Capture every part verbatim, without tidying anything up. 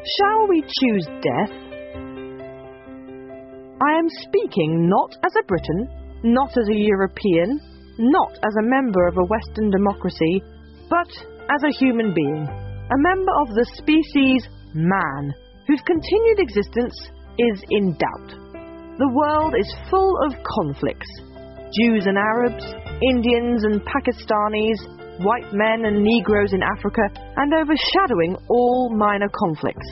Shall we choose death? I am speaking not as a Briton, not as a European, not as a member of a Western democracy, but as a human being, a member of the species man, whose continued existence is in doubt. The world is full of conflicts. Jews and Arabs, Indians and Pakistanis, white men and Negroes in Africa, and overshadowing all minor conflicts.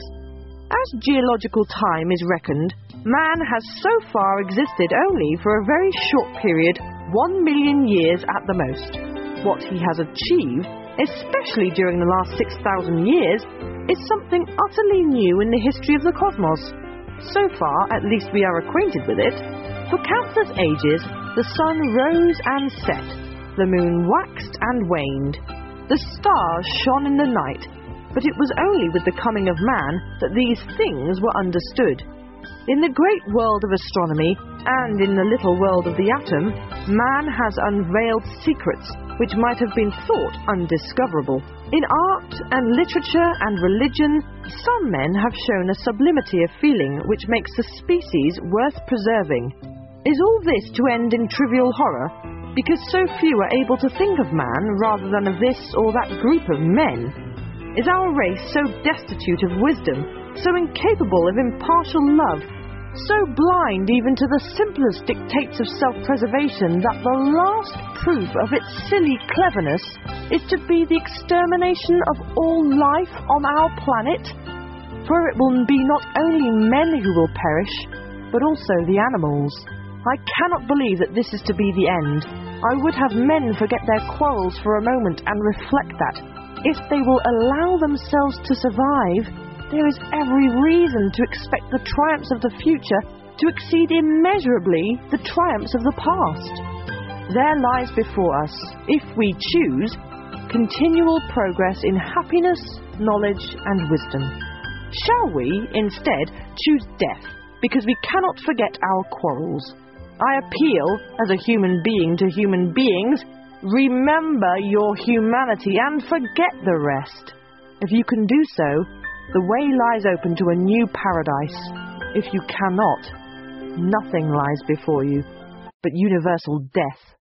As geological time is reckoned, man has so far existed only for a very short period, one million years at the most. What he has achieved, especially during the last six thousand years, is something utterly new in the history of the cosmos. So far, at least we are acquainted with it. For countless ages, the sun rose and set, the moon waxed and waned, the stars shone in the night, but it was only with the coming of man that these things were understood. In the great world of astronomy, and in the little world of the atom, man has unveiled secrets which might have been thought undiscoverable. In art and literature and religion, some men have shown a sublimity of feeling which makes the species worth preserving. Is all this to end in trivial horror, because so few are able to think of man rather than of this or that group of men? Is our race so destitute of wisdom, so incapable of impartial love, so blind even to the simplest dictates of self-preservation that the last proof of its silly cleverness is to be the extermination of all life on our planet? For it will be not only men who will perish, but also the animals. I cannot believe that this is to be the end. I would have men forget their quarrels for a moment and reflect that, if they will allow themselves to survive, there is every reason to expect the triumphs of the future to exceed immeasurably the triumphs of the past. There lies before us, if we choose, continual progress in happiness, knowledge, and wisdom. Shall we, instead, choose death, because we cannot forget our quarrels? I appeal, as a human being to human beings, remember your humanity and forget the rest. If you can do so, the way lies open to a new paradise. If you cannot, nothing lies before you but universal death.